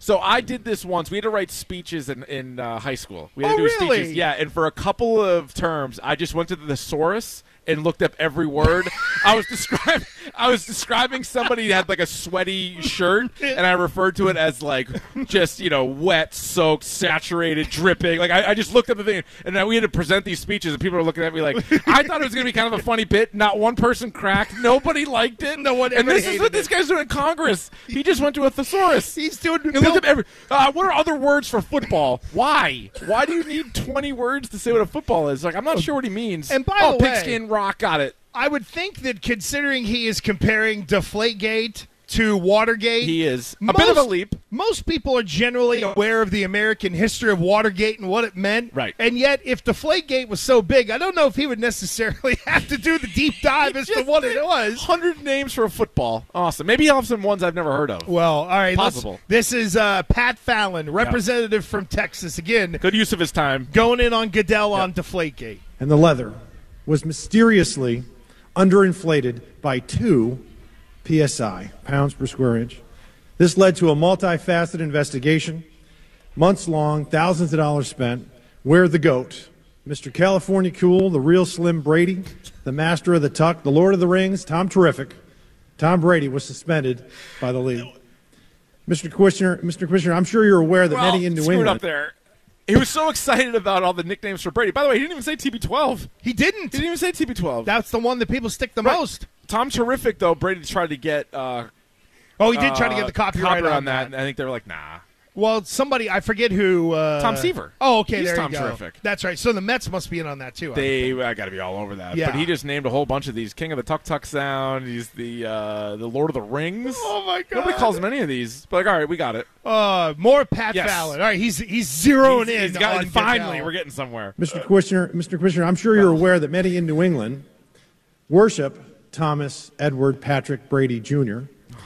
So I did this once. We had to write speeches in, in uh, high school. We had Oh, to do really? speeches. Yeah, and for a couple of terms, I just went to the thesaurus and looked up every word. I was describing I was describing somebody who had like a sweaty shirt, and I referred to it as like just, you know, wet, soaked, saturated, dripping. Like I, I just looked up the thing, and then we had to present these speeches, and people were looking at me like, I thought it was going to be kind of a funny bit. Not one person cracked. Nobody liked it. No one. And this everybody is what hated this guy's doing in Congress. He just went to a thesaurus. He's doing. He looked up every. Uh, what are other words for football? Why? Why do you need twenty words to say what a football is? Like I'm not sure what he means. And by oh, the way- pigskin rock, got it. I would think that considering he is comparing Deflategate to Watergate, He is a bit of a leap. Most people are generally aware of the American history of Watergate and what it meant. Right. And yet, if Deflategate was so big, I don't know if he would necessarily have to do the deep dive as to what it was. Hundred names for a football. Awesome. Maybe he'll have some ones I've never heard of. Well, all right. let's- Possible. This is uh, Pat Fallon, representative from Texas. Again, Good use of his time. going in on Goodell on Deflategate. And the leather was mysteriously underinflated by two P S I, pounds per square inch. This led to a multifaceted investigation, months long, thousands of dollars spent. Where the GOAT? Mister California Cool, the real Slim Brady, the master of the tuck, the Lord of the Rings, Tom Terrific. Tom Brady was suspended by the league. Mister Commissioner, Mister Commissioner, I'm sure you're aware that well, many in New screwed England. up there. He was so excited about all the nicknames for Brady. By the way, he didn't even say T B twelve. He didn't. He didn't even say T B twelve. That's the one that people stick the Right. most. Tom Terrific, though, Brady tried to get. Uh, Oh, he did try to uh, get the copyright on on that. that. And I think they were like, nah. Well, somebody, I forget who. Uh, Tom Seaver. Oh, okay, He's there Tom you go. Terrific. That's right. So the Mets must be in on that, too. I They I got to be all over that. Yeah. But he just named a whole bunch of these. King of the Tuk Tuk Sound. He's the uh, the Lord of the Rings. Oh, my God. Nobody calls him any of these. But like, all right, we got it. Uh, more Pat Yes. Fallon. All right, he's he's zeroing He's- in. he's got- on finally, Goodell. we're getting somewhere. Mister Commissioner, Mister Commissioner, I'm sure you're aware that many in New England worship Thomas Edward Patrick Brady Junior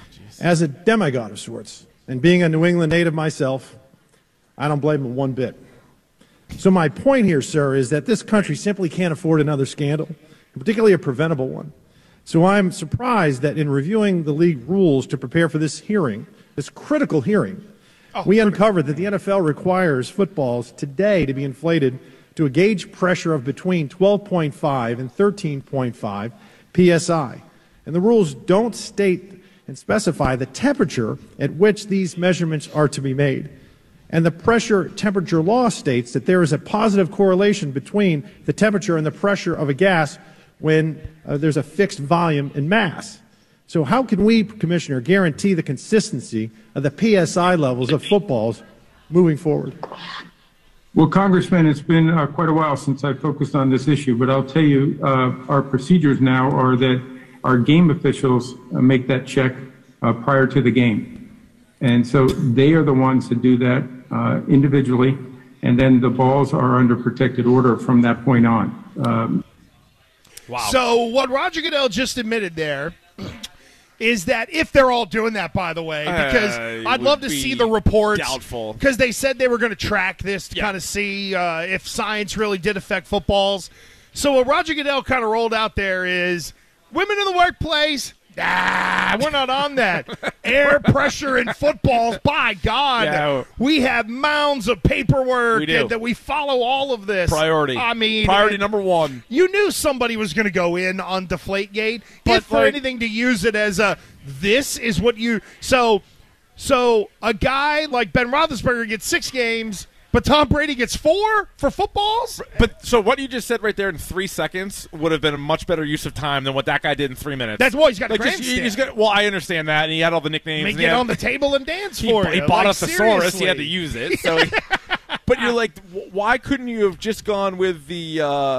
as a demigod of sorts. And being a New England native myself, I don't blame him one bit. So my point here, sir, is that this country simply can't afford another scandal, particularly a preventable one. So I'm surprised that in reviewing the league rules to prepare for this hearing, this critical hearing, we uncovered that the N F L requires footballs today to be inflated to a gauge pressure of between twelve point five and thirteen point five P S I. And the rules don't state and specify the temperature at which these measurements are to be made. And the pressure temperature law states that there is a positive correlation between the temperature and the pressure of a gas when uh, there's a fixed volume and mass. So how can we, Commissioner, guarantee the consistency of the P S I levels of footballs moving forward? Well, Congressman, it's been uh, quite a while since I focused on this issue, but I'll tell you, uh, our procedures now are that our game officials uh, make that check uh, prior to the game. And so they are the ones that do that uh, individually, and then the balls are under protected order from that point on. Um, Wow. So what Roger Goodell just admitted there is that if they're all doing that, by the way, because Uh, I'd would love to be see the reports. doubtful. Because they said they were going to track this to kind of see uh, if science really did affect footballs. So what Roger Goodell kind of rolled out there is women in the workplace. Ah, we're not on that. Air pressure in footballs. By God, Yeah. we have mounds of paperwork We do. and that we follow all of this. Priority. I mean, Priority and number one. You knew somebody was going to go in on Deflategate. But, If for like- anything to use it as a, this is what you so so a guy like Ben Roethlisberger gets six games. But Tom Brady gets four for footballs? But so what you just said right there in three seconds would have been a much better use of time than what that guy did in three minutes. That's why he's got a like just, grandstand. you just got, well, I understand that, and he had all the nicknames. They and get he had- on the table and dance he, for He you. bought Like, a thesaurus. He had to seriously. use it. So, he- but you're like, w- why couldn't you have just gone with the? Uh,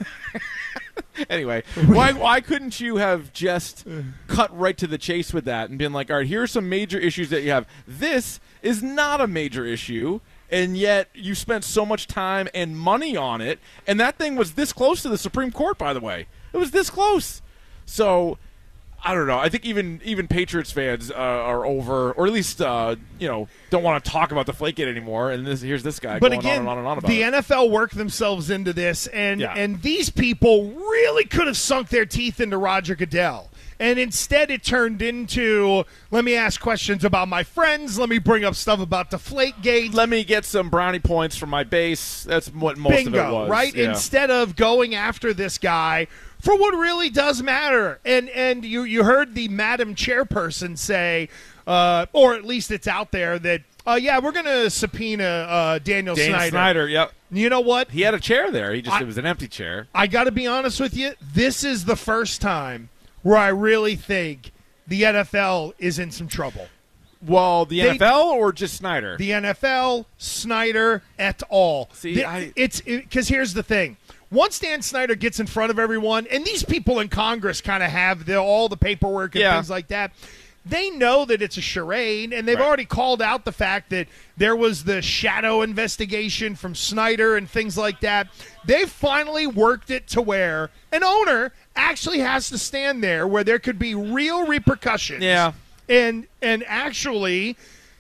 anyway, why why couldn't you have just cut right to the chase with that and been like, all right, here are some major issues that you have. This is not a major issue. And yet you spent so much time and money on it, and that thing was this close to the Supreme Court, by the way. It was this close. So, I don't know. I think even even Patriots fans uh, are over, or at least, uh, you know, don't want to talk about Deflategate anymore, and this, here's this guy But going again, on and on and on about the it. N F L worked themselves into this, and Yeah. and these people really could have sunk their teeth into Roger Goodell. And instead it turned into, let me ask questions about my friends. Let me bring up stuff about Deflategate. Let me get some brownie points from my base. That's what most Bingo, of it was. right? Yeah. Instead of going after this guy for what really does matter. And and you, you heard the Madam Chairperson say, uh, or at least it's out there, that, uh, yeah, we're going to subpoena uh, Daniel, Daniel Snyder. Snyder, yep. You know what? He had a chair there. He just I, It was an empty chair. I got to be honest with you. This is the first time where I really think the N F L is in some trouble. Well, the They- N F L or just Snyder? The N F L, Snyder, et al. See, The- I- it's because here's the thing. Once Dan Snyder gets in front of everyone, and these people in Congress kind of have the, all the paperwork and Yeah. things like that, they know that it's a charade, and they've Right. already called out the fact that there was the shadow investigation from Snyder and things like that. They've finally worked it to where an owner actually has to stand there where there could be real repercussions. Yeah. And and actually,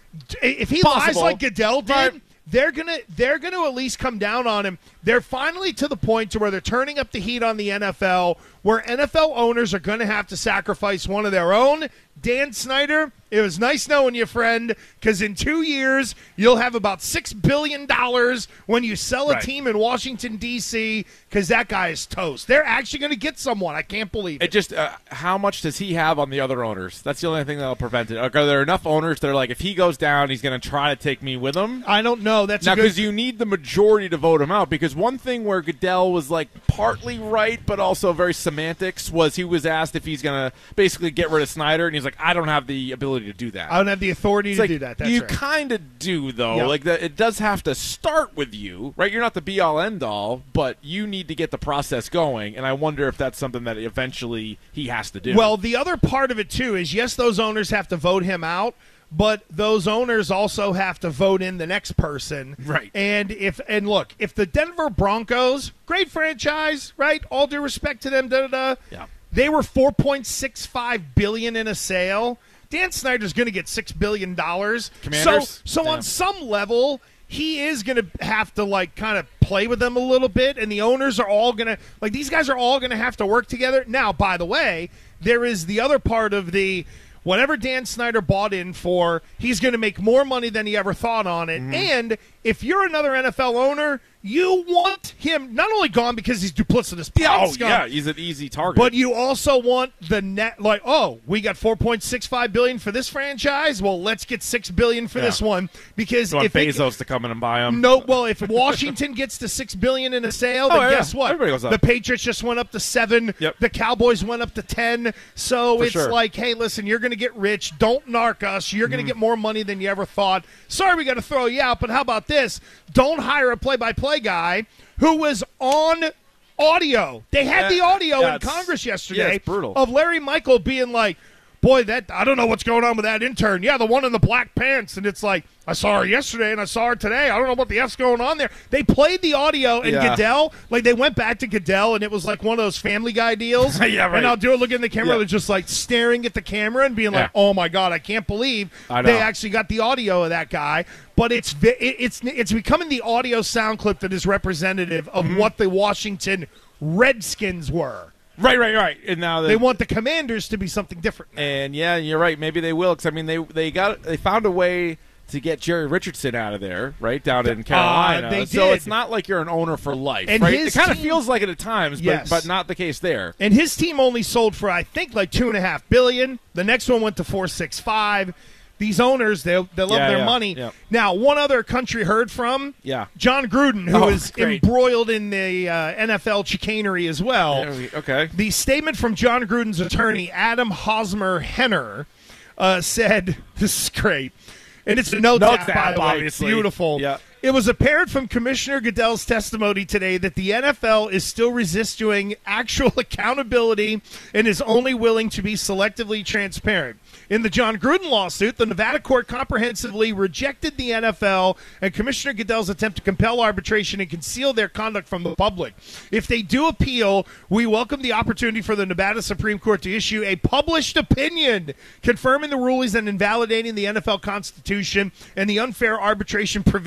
if he Possible. lies like Goodell did, Right. they're gonna they're gonna at least come down on him. They're finally to the point to where they're turning up the heat on the N F L, where N F L owners are going to have to sacrifice one of their own. Dan Snyder, it was nice knowing you, friend, because in two years you'll have about six billion dollars when you sell a Right. team in Washington, D C, because that guy is toast. They're actually going to get someone. I can't believe it. It just, uh, how much does he have on the other owners? That's the only thing that'll prevent it. Like, are there enough owners that are like, if he goes down, he's going to try to take me with him? I don't know. That's now a good- because you need the majority to vote him out. Because one thing where Goodell was like partly right, but also very semantics, was he was asked if he's going to basically get rid of Snyder, and he's like, I don't have the ability to do that. I don't have the authority It's to like, do that. That's you right. kind of do, though. Yep. Like that, it does have to start with you, right? You're not the be all end all, but you need to get the process going. And I wonder if that's something that eventually he has to do. Well, the other part of it, too, is yes, those owners have to vote him out, but those owners also have to vote in the next person. Right. And if and look, if the Denver Broncos, great franchise, right? All due respect to them, da da da. Yeah. They were four point six five billion dollars in a sale. Dan Snyder's going to get six billion dollars. Commanders? So, so Yeah. on some level, he is going to have to, like, kind of play with them a little bit, and the owners are all going to, like, these guys are all going to have to work together. Now, by the way, there is the other part of the, whatever Dan Snyder bought in for, he's going to make more money than he ever thought on it. Mm-hmm. And if you're another N F L owner, you want him not only gone because he's duplicitous, yeah, oh, scum, yeah, he's an easy target. but you also want the net, like, oh, we got four point six five billion dollars for this franchise. Well, let's get six billion dollars for Yeah. this one, because you want if it- Bezos to come in and buy him. no, well, if Washington gets to six billion dollars in a sale, then Oh, yeah. guess what? Everybody goes up. The Patriots just went up to seven. Yep. The Cowboys went up to ten. So For it's sure. like, hey, listen, you're going to get rich. Don't narc us. You're Mm-hmm. going to get more money than you ever thought. Sorry, we got to throw you out, but how about this? Don't hire a play-by-play guy who was on audio. They had Yeah, the audio yeah, in it's- Congress yeah, yesterday it's brutal. of Larry Michael being like, boy, that I don't know what's going on with that intern. Yeah, the one in the black pants. And it's like, I saw her yesterday and I saw her today. I don't know what the F's going on there. They played the audio, and Yeah. Goodell, like they went back to Goodell, and it was like one of those Family Guy deals. Yeah, right. And I'll do it, look in the camera, Yeah. they're just like staring at the camera and being like, Yeah. oh my God, I can't believe I they know. actually got the audio of that guy. But it's vi- it- it's it's becoming the audio sound clip that is representative of Mm-hmm. what the Washington Redskins were. Right, right, right. And now They want the Commanders to be something different. And yeah, you're right. Maybe they will. Because I mean, they they got they found a way to get Jerry Richardson out of there, right down in Carolina. they So did. it's not like you're an owner for life, And right? his It kind of team- feels like it at times, Yes. but but not the case there. And his team only sold for, I think, like two and a half billion. The next one went to four six five. These owners, they they love Yeah, their yeah, money. yeah. Now, one other country heard from, Yeah. John Gruden, who Oh, is great. embroiled in the uh, N F L chicanery as well. There we- okay. The statement from John Gruden's attorney, Adam Hosmer Henner, uh, said, "This is great." And it's a note Notes app, by app, the way. obviously. Beautiful. Yeah. It was apparent from Commissioner Goodell's testimony today that the N F L is still resisting actual accountability and is only willing to be selectively transparent. In the John Gruden lawsuit, the Nevada court comprehensively rejected the N F L and Commissioner Goodell's attempt to compel arbitration and conceal their conduct from the public. If they do appeal, we welcome the opportunity for the Nevada Supreme Court to issue a published opinion confirming the rulings and invalidating the N F L Constitution and the unfair arbitration provisions the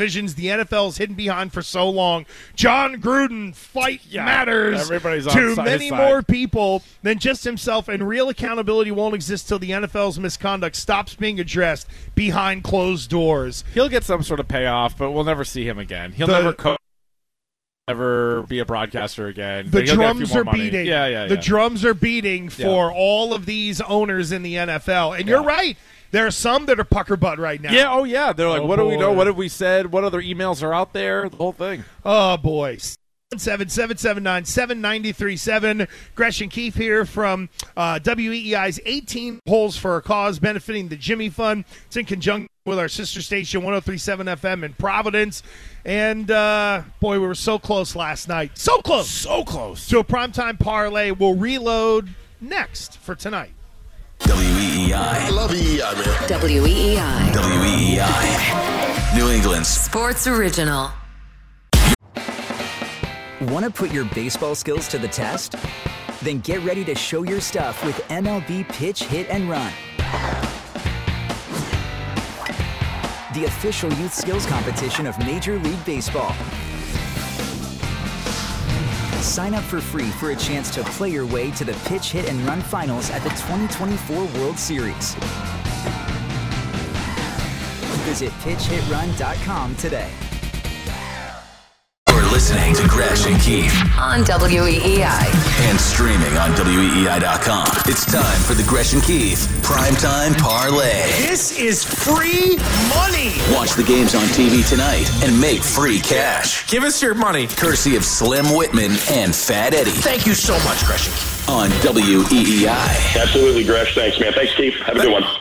the N F L's hidden behind for so long. John Gruden, fight Yeah, matters everybody's on to si- many his side. more people than just himself, and real accountability won't exist till the N F L's misconduct stops being addressed behind closed doors. He'll get some sort of payoff, but we'll never see him again. He'll The- never coach, never be a broadcaster again. The But he'll get a few drums more are money. beating. Yeah, yeah, The yeah. drums are beating for Yeah. all of these owners in the N F L. And you're right. There are some that are pucker butt right now. Yeah, oh yeah. They're like, Oh, what do we know? boy. What have we said? What other emails are out there? The whole thing. Oh, boy. seven seven seven nine seven nine three seven. Gresh and Keefe here from uh, W E E I's eighteen Holes for a Cause, benefiting the Jimmy Fund. It's in conjunction with our sister station, one oh three point seven F M in Providence. And, uh, boy, we were so close last night. So close. So close. To a primetime parlay. We'll reload next for tonight. W E E I. I love E E I, man. W E E I. W E E I. New England's Sports Original. Want to put your baseball skills to the test? Then get ready to show your stuff with M L B Pitch, Hit, and Run. The official youth skills competition of Major League Baseball. Sign up for free for a chance to play your way to the Pitch, Hit, and Run finals at the twenty twenty-four World Series. Visit pitch hit run dot com today. You're listening to Gresh and Keefe On W E E I. and streaming on W E E I dot com. It's time for the Gresh and Keefe Primetime Parlay. This is free money. Watch the games on T V tonight and make free cash. Give us your money. Courtesy of Slim Whitman and Fat Eddie. Thank you so much, Gresh and Keefe. On W E E I. Absolutely, Gresh. Thanks, man. Thanks, Keith. Have a good one.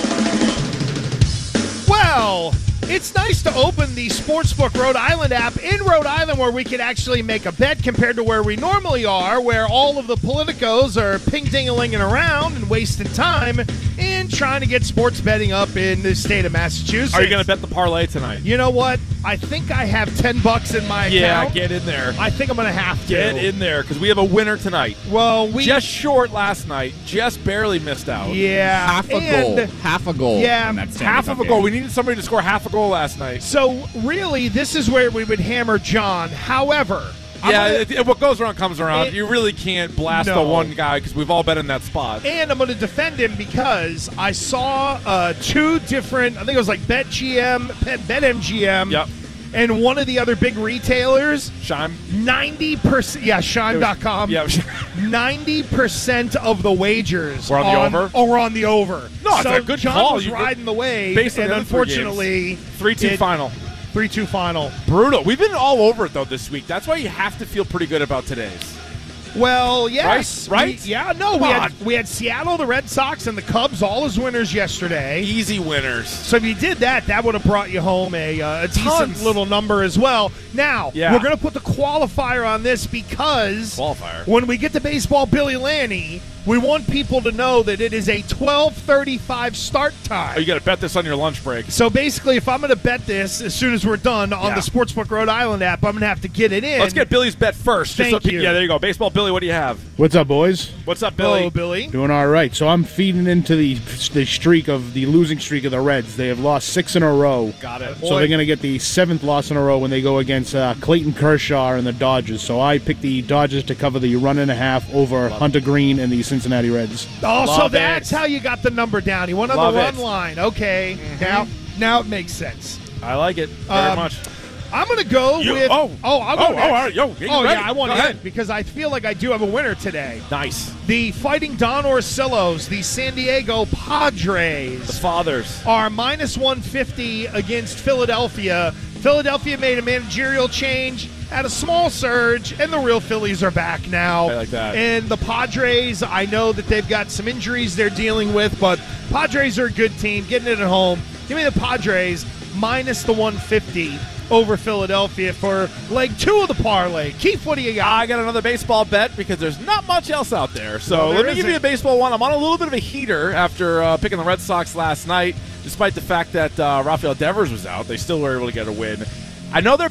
Well, it's nice to open the Sportsbook Rhode Island app in Rhode Island where we can actually make a bet compared to where we normally are, where all of the politicos are ping-ding-a-linging around and wasting time and trying to get sports betting up in the state of Massachusetts. Are you going to bet the parlay tonight? You know what? I think I have ten bucks in my Yeah, account. get in there. I think I'm going to have to. Get in there because we have a winner tonight. Well, we just short last night, just barely missed out. Yeah, half a and- goal. half a goal. Yeah, in that half of a goal. We needed somebody to score half a goal last night. So really, this is where we would hammer John. However, I'm Yeah, gonna- it, it- what goes around comes around. It- you really can't blast No. the one guy because we've all been in that spot. And I'm going to defend him because I saw uh, two different, I think it was like BetGM, BetMGM, Yep. and one of the other big retailers. Shime? ninety percent, yeah, Shime dot com. Yeah. ninety percent of the wagers Were on the over? Oh, were on the over. No, it's so a good John call. was You- riding the wave, based on and the other three unfortunately, games. three two it- final. three two final. Brutal. We've been all over it, though, this week. That's why you have to feel pretty good about today's. Well, yes. Right? Right? We- yeah, no, Come we on. had, we had Seattle, the Red Sox, and the Cubs all as winners yesterday. Easy winners. So if you did that, that would have brought you home a, uh, a decent Tons. little number as well. Now, Yeah. we're going to put the qualifier on this because Qualifier. when we get to baseball Billy Lanny, we want people to know that it is a twelve thirty-five start time. Oh, you got to bet this on your lunch break. So basically, if I'm going to bet this as soon as we're done on Yeah. the Sportsbook Rhode Island app, I'm going to have to get it in. Let's get Billy's bet first. just Thank so- you. Yeah, there you go. Baseball Billy, what do you have? What's up, boys? What's up, Billy? Hello, Billy. Doing all right. So I'm feeding into the the streak of the losing streak of the Reds. They have lost six in a row. Got it. So they're going to get the seventh loss in a row when they go against uh, Clayton Kershaw and the Dodgers. So I picked the Dodgers to cover the run and a half over Hunter Green and the Cincinnati Reds. Oh, so Love that's it. how you got the number down. You went on Love the run it. line. Okay. Now, now it makes sense. I like it very Um, much. I'm going to go You- with. oh. oh, I'll go Oh, oh, next. all right. Yo, get oh ready. yeah, I want Go to ahead. because I feel like I do have a winner today. Nice. The Fighting Don Orsillos, the San Diego Padres. The Fathers. Are minus one fifty against Philadelphia. Philadelphia made a managerial change, had a small surge, and the real Phillies are back now. I like that. And the Padres, I know that they've got some injuries they're dealing with, but Padres are a good team, getting it at home. Give me the Padres minus the one fifty over Philadelphia for leg two of the parlay. Keith, what do you got? I got another baseball bet because there's not much else out there. So No, there let me give isn't. you a baseball one. I'm on a little bit of a heater after uh, picking the Red Sox last night, despite the fact that uh, Rafael Devers was out. They still were able to get a win. I know they're bad.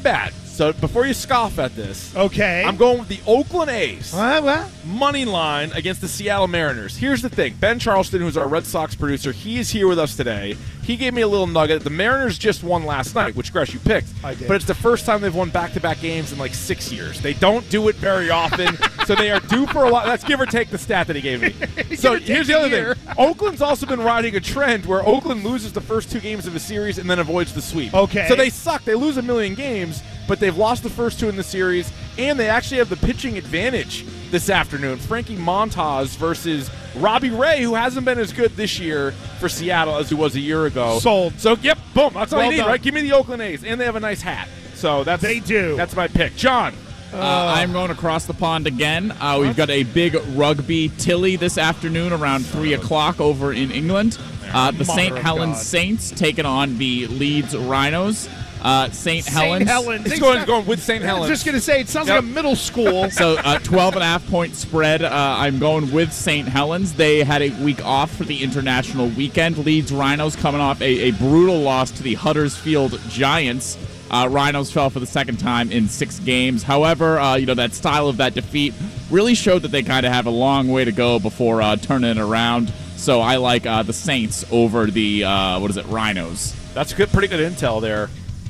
So before you scoff at this, okay, I'm going with the Oakland A's. What, what? Money line against the Seattle Mariners. Here's the thing. Ben Charleston, who's our Red Sox producer, he is here with us today. He gave me a little nugget. The Mariners just won last night, which, Gresh, you picked. I did. But it's the first time they've won back-to-back games in like six years. They don't do it very often, so they are due for a lot. That's give or take the stat that he gave me. So here's the other year. thing. Oakland's also been riding a trend where Oakland loses the first two games of a series and then avoids the sweep. Okay. So they suck. They lose a million games, but they've lost the first two in the series, and they actually have the pitching advantage this afternoon. Frankie Montas versus Robbie Ray, who hasn't been as good this year for Seattle as he was a year ago. Sold. So, yep, boom. That's all Well you need, done. right? Give me the Oakland A's, and they have a nice hat. So that's They do. That's my pick. John. Uh, I'm going across the pond again. Uh, we've got a big rugby Tilly this afternoon around three o'clock over in England. Uh, the Mother Saint of Helens God. Saints taking on the Leeds Rhinos. Uh, Saint Helens. Saint Helens. He's going, going with Saint I Helens. was just going to say, it sounds Yep. like a middle school. So uh, twelve and a half point spread. Uh, I'm going with Saint Helens. They had a week off for the international weekend. Leeds Rhinos coming off a, a brutal loss to the Huddersfield Giants. Uh, Rhinos fell for the second time in six games. However, uh, you know, that style of that defeat really showed that they kind of have a long way to go before uh, turning it around. So I like uh, the Saints over the, uh, what is it, Rhinos. That's good, pretty good intel there.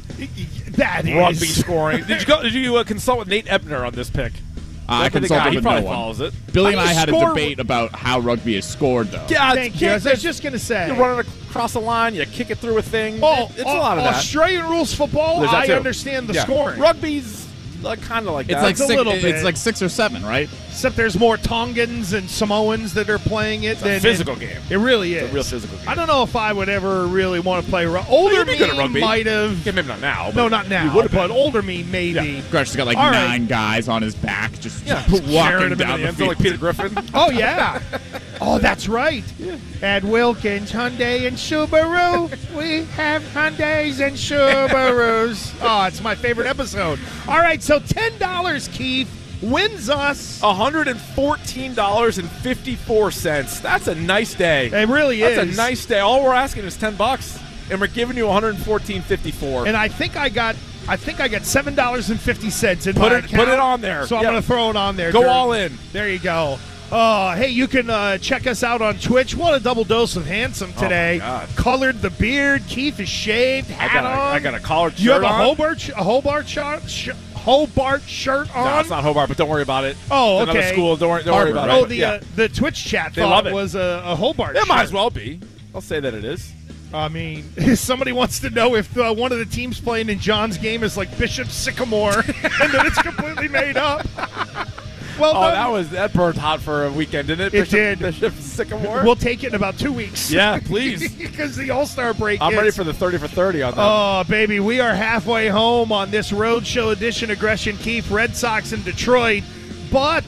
That is. Rugby scoring. Did you go? Did you uh, consult with Nate Ebner on this pick? Uh, I That's the guy. consulted He with probably no one. follows it. Billy How and do I you had a score debate about how rugby is scored, though. Yeah, Thank you. I was just going to say. You're running across the line, you kick it through a thing. Oh, It- it's oh, a lot of that. Australian rules football, There's that I too. understand the Yeah. scoring. Rugby's uh, kind of like It's that. like It's a six, little it's bit. like six or seven, right? Except there's more Tongans and Samoans that are playing it. It's a than physical it, game. It really is. It's a real physical game. I don't know if I would ever really want to play rugby. Older you'd be me good at rugby. might have. Yeah, maybe not now. No, but not now. You would have but been. older me, maybe. Grush's got like All right. nine guys on his back just, Yeah, just carrying walking him down in the end zone field. like Peter Griffin. Oh, yeah. Oh, that's right. At Wilkins, Hyundai, and Subaru, we have Hyundais and Subarus. Oh, it's my favorite episode. All right, so ten dollars, Keith, wins us. one hundred fourteen dollars and fifty-four cents. That's a nice day. It really That's is. a nice day. All we're asking is ten bucks, and we're giving you one hundred fourteen dollars and fifty-four cents. And I think I got I think I got seven dollars and fifty cents in Put my it- account. put it on there. So I'm Yep. going to throw it on there. Go Dirk. all in. There you go. Uh, hey, you can uh, check us out on Twitch. What a double dose of handsome today. Oh, my God. Colored the beard. Keith is shaved. I Hat got, a, on. I got a collared shirt You have a on. Hobart, sh- a Hobart shirt, sh- Hobart shirt on. No, it's not Hobart, but don't worry about it. Oh, It's another okay. school. Don't worry, don't worry about Oh, it. the Yeah. uh, the Twitch chat They thought love it it. was a, a Hobart. It might shirt. as well be. I'll say that it is. I mean, somebody wants to know if uh, one of the teams playing in John's game is like Bishop Sycamore, and that it's completely made up. Well, Oh, done. that was that burned hot for a weekend, didn't it? It Bishop, did. Bishop Sycamore. We'll take it in about two weeks. Yeah, please. Because the All-Star break I'm is. ready for the thirty for thirty on that. Oh, baby, we are halfway home on this Roadshow edition of Gresh Keith, Red Sox in Detroit. But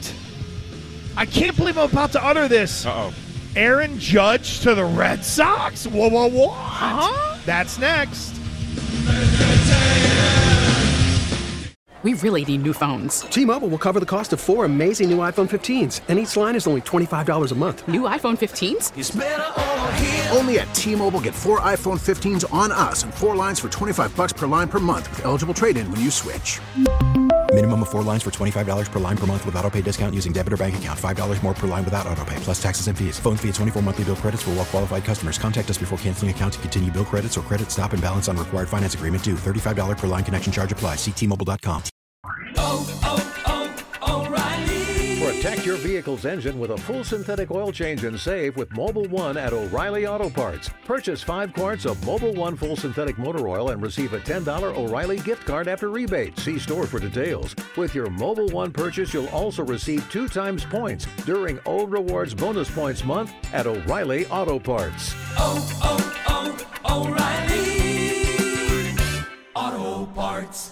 I can't believe I'm about to utter this. Uh-oh. Aaron Judge to the Red Sox? Whoa, whoa, whoa. Huh? That's next. We really need new phones. T-Mobile will cover the cost of four amazing new iPhone fifteens, and each line is only twenty-five dollars a month. New iPhone fifteens? Only at T-Mobile, get four iPhone fifteens on us and four lines for twenty-five bucks per line per month with eligible trade-in when you switch. Minimum of four lines for twenty-five dollars per line per month with autopay discount using debit or bank account. five dollars more per line without autopay, plus taxes and fees. Phone fee at twenty-four monthly bill credits for well-qualified customers. Contact us before canceling account to continue bill credits or credit stop and balance on required finance agreement due. thirty-five dollars per line connection charge applies. See T Mobile dot com. Protect your vehicle's engine with a full synthetic oil change and save with Mobile One at O'Reilly Auto Parts. Purchase five quarts of Mobile One full synthetic motor oil and receive a ten dollars O'Reilly gift card after rebate. See store for details. With your Mobile One purchase, you'll also receive two times points during O Rewards Bonus Points Month at O'Reilly Auto Parts. Oh, oh, oh, O'Reilly Auto Parts.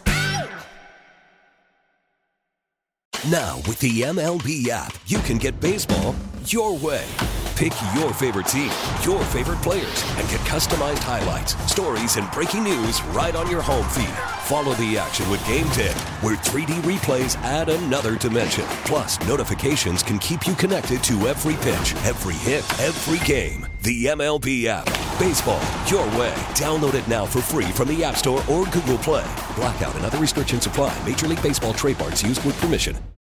Now, with the M L B app, you can get baseball your way. Pick your favorite team, your favorite players, and get customized highlights, stories, and breaking news right on your home feed. Follow the action with Game ten, where three D replays add another dimension. Plus, notifications can keep you connected to every pitch, every hit, every game. The M L B app. Baseball, your way. Download it now for free from the App Store or Google Play. Blackout and other restrictions apply. Major League Baseball trademarks used with permission.